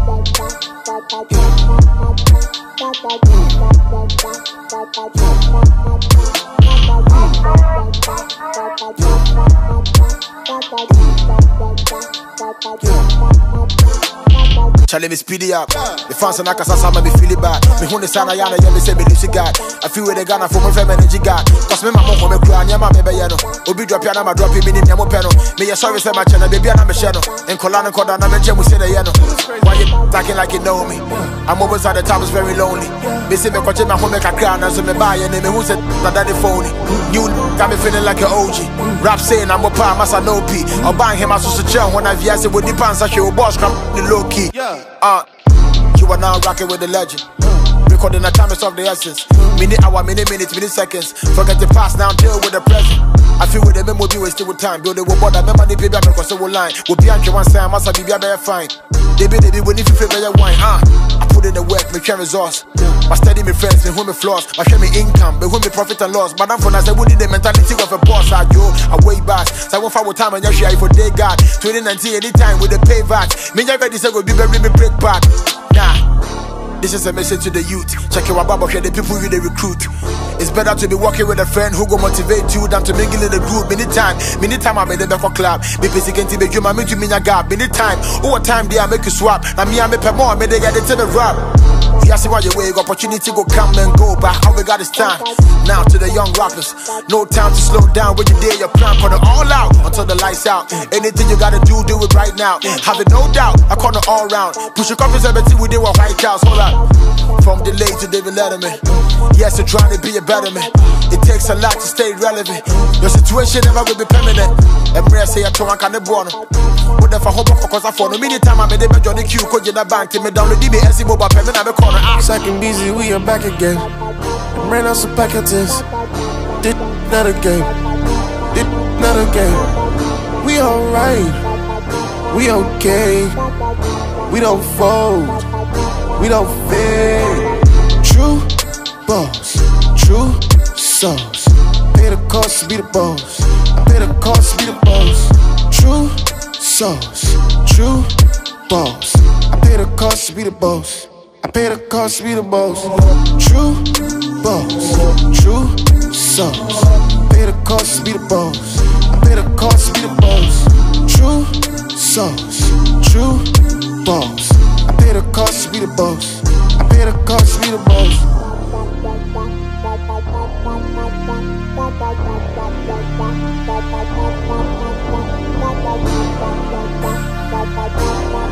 Charlie, me speed it up. The fans and I can say me feel it bad. Me who the sana yana yeah me say me lose God. I feel with the Ghana for my family energy God. Cause me my mom me cry nyama me be yano. Obi drop ya na ma drop me ni nyamo peno. Me ya sorry say my channel baby na me share no. En kola koda na me jemu say the yano. Why you talking like you know me? I'm always at the top is very lonely. Me say me kwache my home make a cry na so me buy and me who said na daddy phony. You got me feeling like an OG. Rap saying I'm a pa massa no P. Or buying him as a chill when I viase with the pants I show boss come the low key. You are now rocking with the legend. Recording the time is of the essence. Minute hour, minute seconds. Forget the past now, deal with the present. I feel with the memo be wasted with time. Build it with bother, remember the baby because it will line. Will be on one side, must be very fine. They be when if you feel your wine, I put in the work, me can resource. My steady me friends, me who me flaws. My share me income, me who me profit and loss. But I'm from as I would the mentality of a boss. I go, I way back. So I won't find time and you for day God. 2019 anytime with the payback. Me never this will be very me break back. Nah. This is a message to the youth. Check your baba, share the people you they recruit. It's better to be working with a friend who go motivate you than to mingle in the group. Anytime I made the back for club. Me busy can be you, my me to me a gap. Anytime, over time they make you swap. Now me I make more, me they get it to the rap. Yeah, see why you wake opportunity go come and go, but how we got this time. Now to the young rappers, no time to slow down when you dare your plan, put it all out until the lights out. Anything you gotta do it right now. Have it no doubt, I call it all round. Push your confidence, everything we did with White House. Hold up. From delay to David Letterman. Yes, you're trying to be a better man. It takes a lot to stay relevant. Your situation never will be permanent. And I say I told my kind of born. What if I hope because I found a minute time I made a Johnny Q, could you bank to me down the DB SC mobile payment at the corner. Second busy, we are back again. Ran out some packages. Did another game. Did another game. We alright. We okay. We don't fold. We don't fade. True boss, true sauce. Pay the cost to be the boss. I pay the cost to be the boss. True sauce, true boss. I pay the cost to be the boss. I pay the cost to be the boss. True boss, true sauce. Pay the cost to be the boss. I pay the cost to be the boss. True sauce, true boss. I pay the cost to be the boss. I pay the cost to be the boss.